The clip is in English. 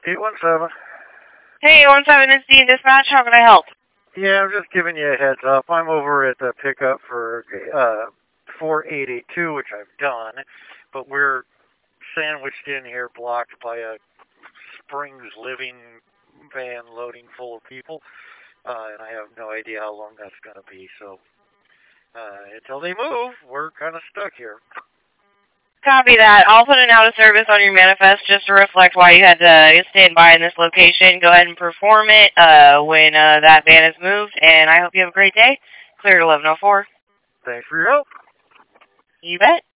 817. Hey, 17 is Dean Dispatch. How can I help? Yeah, I'm just giving you a heads up. I'm over at the pickup for 4882, which I've done, but we're sandwiched in here, blocked by a Springs Living van loading full of people, and I have no idea how long that's going to be. So until they move, we're kind of stuck here. Copy that. I'll put an out of service on your manifest just to reflect why you had to stand by in this location. Go ahead and perform it when that van is moved, and I hope you have a great day. Clear at 11:04. Thanks for your help. You bet.